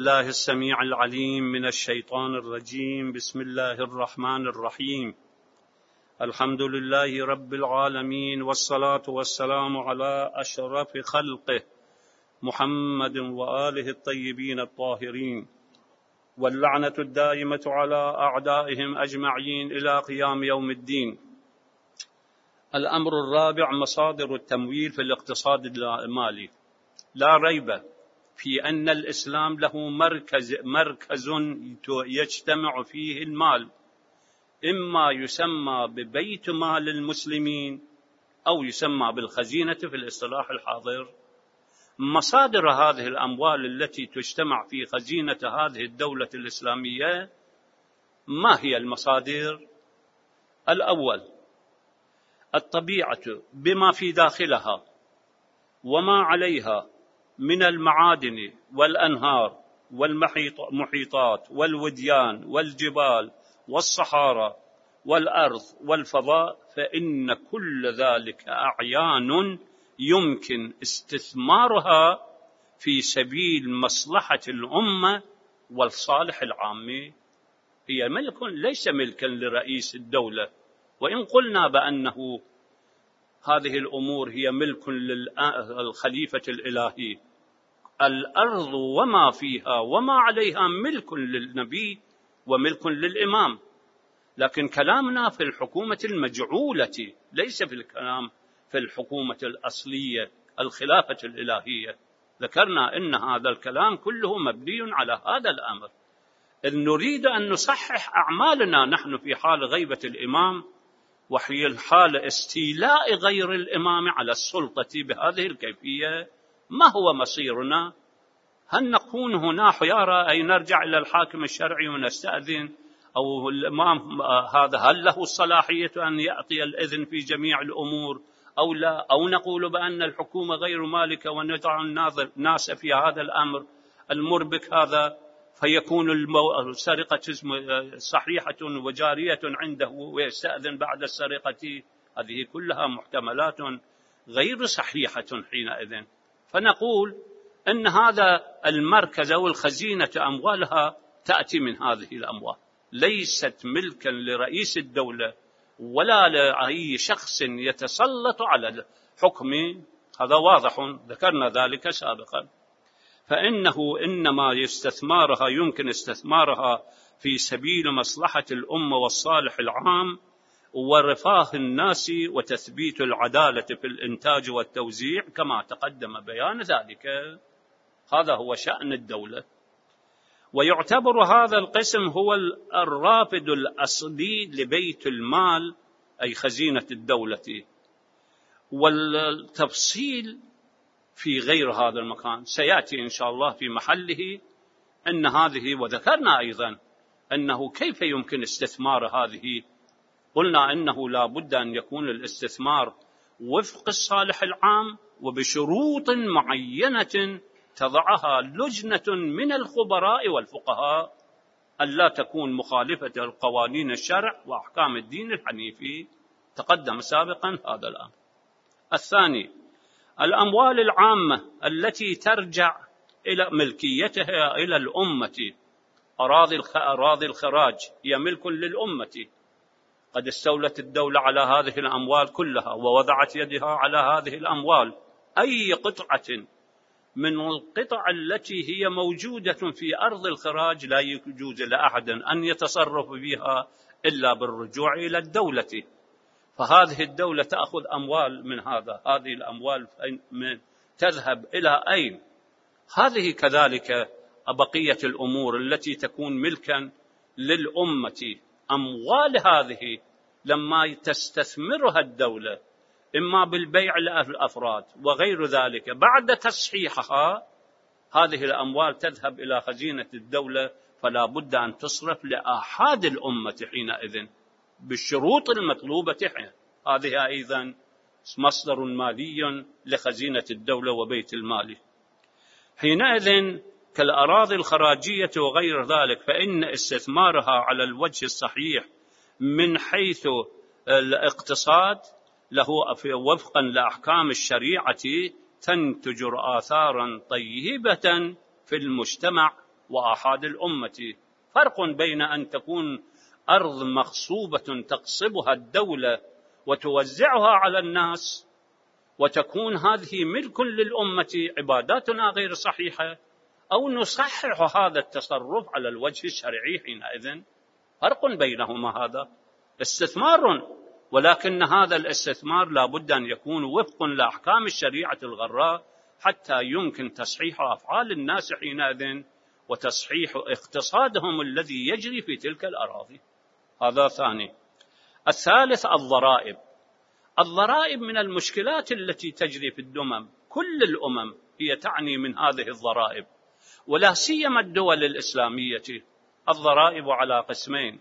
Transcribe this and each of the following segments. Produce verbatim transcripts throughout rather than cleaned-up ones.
الله السميع العليم من الشيطان الرجيم. بسم الله الرحمن الرحيم. الحمد لله رب العالمين، والصلاة والسلام على أشرف خلقه محمد وآله الطيبين الطاهرين، واللعنة الدائمة على أعدائهم أجمعين إلى قيام يوم الدين. الأمر الرابع: مصادر التمويل في الاقتصاد المالي. لا ريب في أن الإسلام له مركز, مركز يجتمع فيه المال، إما يسمى ببيت مال المسلمين أو يسمى بالخزينة في الاصطلاح الحاضر. مصادر هذه الأموال التي تجتمع في خزينة هذه الدولة الإسلامية، ما هي المصادر؟ الأول: الطبيعة بما في داخلها وما عليها من المعادن والأنهار والمحيطات والوديان والجبال والصحارى والأرض والفضاء، فإن كل ذلك أعيان يمكن استثمارها في سبيل مصلحة الأمة والصالح العام. هي ملك ليس ملكا لرئيس الدولة، وإن قلنا بأنه هذه الأمور هي ملك للخليفة الإلهي. الأرض وما فيها وما عليها ملك للنبي وملك للإمام، لكن كلامنا في الحكومة المجعولة، ليس في الكلام في الحكومة الأصلية الخلافة الإلهية. ذكرنا أن هذا الكلام كله مبني على هذا الأمر. إذ نريد أن نصحح أعمالنا نحن في حال غيبة الإمام، وهي الحال استيلاء غير الإمام على السلطة بهذه الكيفية. ما هو مصيرنا؟ هل نكون هنا حيارى أي نرجع إلى الحاكم الشرعي ونستأذن، أو الإمام هذا هل له الصلاحية أن يعطي الإذن في جميع الأمور أو لا؟ أو نقول بأن الحكومة غير مالكة وندع الناس في هذا الأمر المربك هذا، فيكون السرقة صحيحة وجارية عنده ويستأذن بعد السرقة. هذه كلها محتملات غير صحيحة حينئذ. فنقول أن هذا المركز أو الخزينة أموالها تأتي من هذه الأموال، ليست ملكا لرئيس الدولة ولا لأي شخص يتسلط على الحكم. هذا واضح، ذكرنا ذلك سابقا. فإنه إنما يستثمارها يمكن استثمارها في سبيل مصلحة الأمة والصالح العام ورفاه الناس وتثبيت العدالة في الإنتاج والتوزيع، كما تقدم بيان ذلك. هذا هو شأن الدولة. ويعتبر هذا القسم هو الرافد الأصلي لبيت المال، أي خزينة الدولة. والتفصيل في غير هذا المكان سيأتي إن شاء الله في محله. أن هذه، وذكرنا أيضا أنه كيف يمكن استثمار هذه. قلنا أنه لا بد أن يكون الاستثمار وفق الصالح العام وبشروط معينة تضعها لجنة من الخبراء والفقهاء، ألا تكون مخالفة القوانين الشرع وأحكام الدين الحنيفي. تقدم سابقا هذا الأمر. الثاني: الأموال العامة التي ترجع إلى ملكيتها إلى الأمة. أراضي الخراج هي ملك للأمة، قد استولت الدولة على هذه الأموال كلها ووضعت يدها على هذه الأموال. أي قطعة من القطع التي هي موجودة في أرض الخراج لا يجوز لأحد أن يتصرف بها إلا بالرجوع إلى الدولة. فهذه الدولة تأخذ أموال من هذا، هذه الأموال تذهب إلى أين؟ هذه كذلك بقية الأمور التي تكون ملكا للأمة. أموال هذه لما تستثمرها الدولة إما بالبيع للأفراد وغير ذلك، بعد تصحيحها هذه الأموال تذهب إلى خزينة الدولة، فلا بد أن تصرف لآحاد الأمة حينئذ بالشروط المطلوبة. هذه أيضا مصدر مالي لخزينة الدولة وبيت المال. حينئذ كالأراضي الخراجية وغير ذلك، فإن استثمارها على الوجه الصحيح من حيث الاقتصاد له وفقا لأحكام الشريعة تنتج آثارا طيبة في المجتمع وآحاد الأمة. فرق بين أن تكون أرض مغصوبة تغصبها الدولة وتوزعها على الناس وتكون هذه ملك للأمة، عباداتنا غير صحيحة، أو نصحح هذا التصرف على الوجه الشرعي. حينئذ فرق بينهما، هذا استثمار، ولكن هذا الاستثمار لا بد أن يكون وفق لأحكام الشريعة الغراء حتى يمكن تصحيح أفعال الناس حينئذ وتصحيح اقتصادهم الذي يجري في تلك الأراضي. هذا ثاني. الثالث الضرائب. الضرائب من المشكلات التي تجري في الأمم، كل الأمم هي تعاني من هذه الضرائب، ولا سيما الدول الإسلامية. الضرائب على قسمين: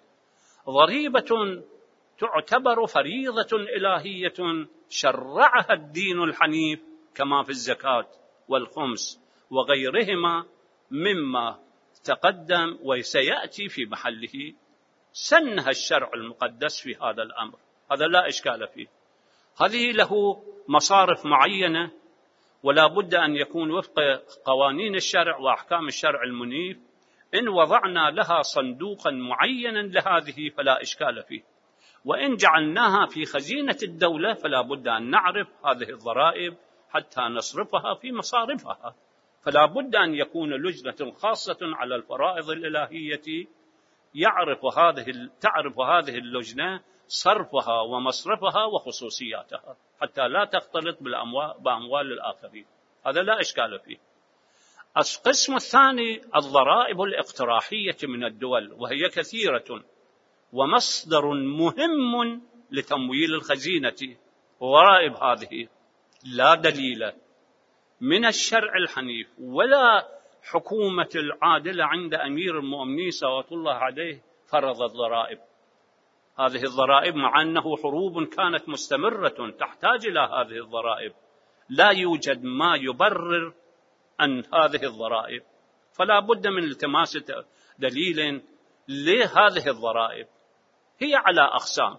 ضريبة تعتبر فريضة إلهية شرعها الدين الحنيف كما في الزكاة والخمس وغيرهما مما تقدم وسيأتي في محله، سنها الشرع المقدس في هذا الأمر، هذا لا إشكال فيه. هذه له مصارف معينة، ولا بد أن يكون وفق قوانين الشرع وأحكام الشرع المنيف. إن وضعنا لها صندوقا معينا لهذه فلا إشكال فيه، وإن جعلناها في خزينة الدولة فلا بد أن نعرف هذه الضرائب حتى نصرفها في مصارفها. فلا بد أن يكون لجنة خاصة على الفرائض الإلهية يعرف هذه تعرف هذه اللجنة صرفها ومصرفها وخصوصياتها حتى لا تختلط بأموال الآخرين، هذا لا إشكال فيه. القسم الثاني الضرائب الاقتراحية من الدول، وهي كثيرة ومصدر مهم لتمويل الخزينة. ضرائب هذه لا دليل من الشرع الحنيف ولا حكومة العادلة عند أمير المؤمنين صلوات الله عليه فرض الضرائب. هذه الضرائب مع أنه حروب كانت مستمرة تحتاج إلى هذه الضرائب، لا يوجد ما يبرر أن هذه الضرائب، فلا بد من التماس دليل لهذه الضرائب. هي على أقسام: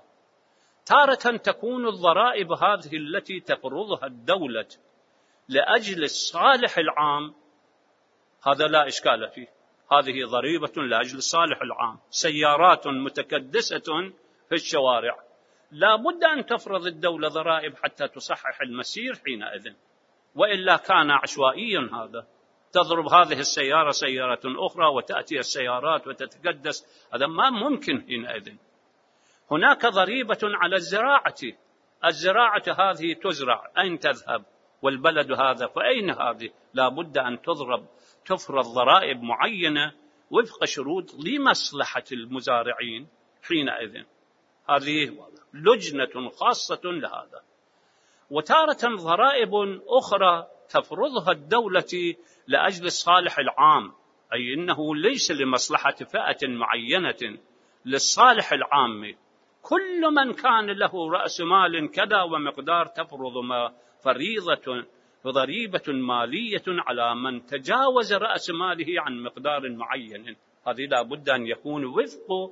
تارة تكون الضرائب هذه التي تفرضها الدولة لأجل الصالح العام، هذا لا إشكال فيه، هذه ضريبة لأجل الصالح العام. سيارات متكدسة في الشوارع، لا بد أن تفرض الدولة ضرائب حتى تصحح المسير حينئذ، وإلا كان عشوائيا هذا، تضرب هذه السيارة سيارة أخرى وتأتي السيارات وتتكدس، هذا ما ممكن حينئذ. هناك ضريبة على الزراعة، الزراعة هذه تزرع، أين تذهب؟ والبلد هذا فأين هذه؟ لا بد أن تضرب تفرض ضرائب معينة وفق شروط لمصلحة المزارعين حينئذ. هذه لجنة خاصة لهذا. وتارة ضرائب أخرى تفرضها الدولة لأجل الصالح العام، أي أنه ليس لمصلحة فئة معينة، للصالح العام. كل من كان له رأس مال كذا ومقدار تفرض ما فريضة وضريبة مالية على من تجاوز رأس ماله عن مقدار معين. هذه لا بد أن يكون وفق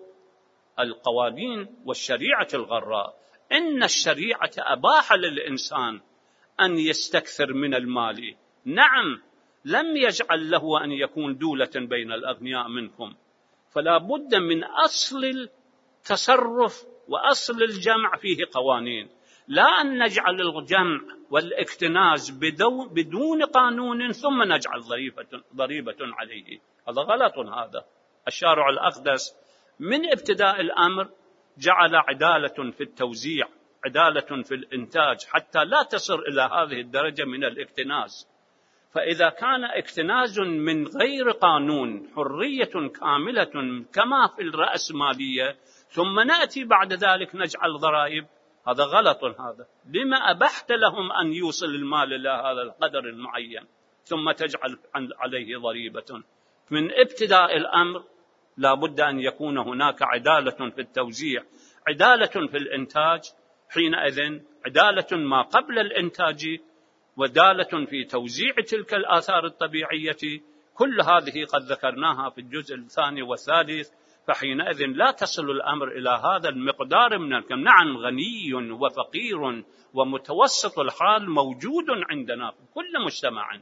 القوانين والشريعة الغراء. إن الشريعة أباح للإنسان أن يستكثر من المال، نعم، لم يجعل له أن يكون دولة بين الأغنياء منكم، فلا بد من أصل التصرف وأصل الجمع فيه قوانين، لا أن نجعل الجمع والاكتناز بدون قانون ثم نجعل ضريبة, ضريبة عليه. هذا غلط. هذا الشارع الأقدس من ابتداء الأمر جعل عدالة في التوزيع، عدالة في الإنتاج، حتى لا تصل إلى هذه الدرجة من الاكتناز. فإذا كان اكتناز من غير قانون، حرية كاملة كما في الرأسمالية، ثم نأتي بعد ذلك نجعل ضرائب، هذا غلط. هذا لما أبحت لهم أن يوصل المال إلى هذا القدر المعين ثم تجعل عليه ضريبة؟ من ابتداء الأمر لا بد أن يكون هناك عدالة في التوزيع، عدالة في الإنتاج، حينئذ عدالة ما قبل الإنتاج، ودالة في توزيع تلك الآثار الطبيعية. كل هذه قد ذكرناها في الجزء الثاني والثالث. فحينئذ لا تصل الأمر إلى هذا المقدار من الكم. نعم، غني وفقير ومتوسط الحال موجود عندنا في كل مجتمع،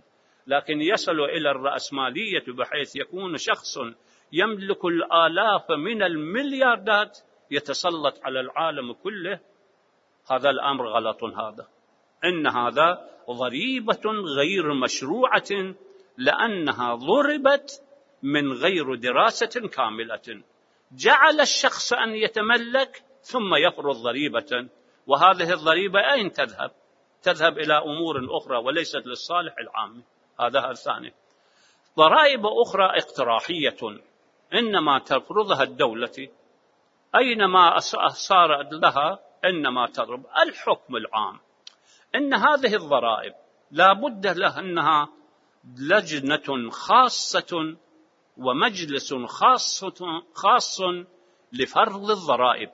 لكن يصل إلى الرأسمالية بحيث يكون شخص يملك الآلاف من الملياردات يتسلط على العالم كله. هذا الأمر غلط. هذا إن هذا ضريبة غير مشروعة، لأنها ضربت من غير دراسة كاملة. جعل الشخص أن يتملك ثم يفرض ضريبة، وهذه الضريبة أين تذهب؟ تذهب إلى أمور أخرى وليست للصالح العام. هذا الثاني. ضرائب أخرى اقتراحية إنما تفرضها الدولة أينما صار لها، إنما تضرب الحكم العام. إن هذه الضرائب لا بد لها أنها لجنة خاصة ومجلس خاص خاص لفرض الضرائب.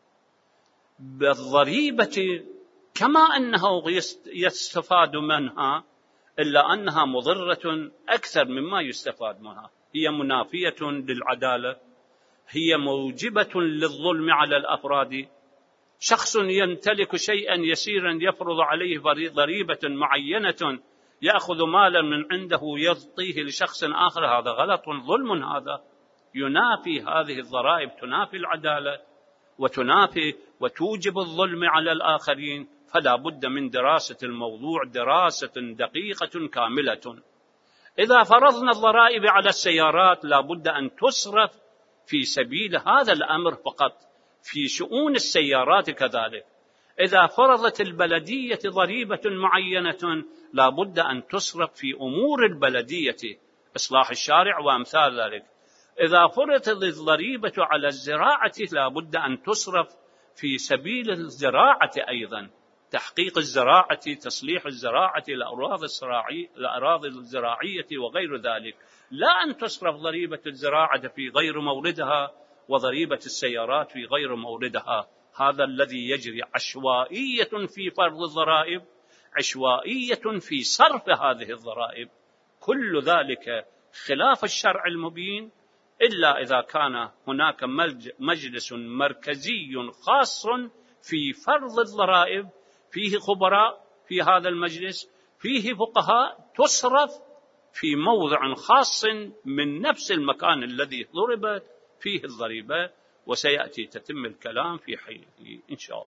بالضريبة كما أنه يستفاد منها، إلا أنها مضرة أكثر مما يستفاد منها. هي منافية للعدالة، هي موجبة للظلم على الأفراد. شخص يمتلك شيئا يسيرا يفرض عليه ضريبة معينة، يأخذ مالا من عنده يعطيه لشخص آخر، هذا غلط، ظلم. هذا ينافي، هذه الضرائب تنافي العدالة وتنافي وتوجب الظلم على الآخرين. فلا بد من دراسة الموضوع دراسة دقيقة كاملة. إذا فرضنا الضرائب على السيارات لا بد أن تصرف في سبيل هذا الأمر فقط، في شؤون السيارات كذلك. إذا فرضت البلدية ضريبة معينة لا بد أن تصرف في أمور البلدية، إصلاح الشارع وأمثال ذلك. إذا فرضت الضريبة على الزراعة لا بد أن تصرف في سبيل الزراعة أيضا، تحقيق الزراعة، تصليح الزراعة، الأراضي الزراعية وغير ذلك. لا أن تصرف ضريبة الزراعة في غير موردها وضريبة السيارات في غير موردها. هذا الذي يجري، عشوائية في فرض الضرائب، عشوائية في صرف هذه الضرائب، كل ذلك خلاف الشرع المبين، إلا إذا كان هناك مجلس مركزي خاص في فرض الضرائب، فيه خبراء في هذا المجلس، فيه فقهاء، تصرف في موضع خاص من نفس المكان الذي ضربت فيه الضريبة. وسيأتي تتم الكلام في حينه إن شاء الله.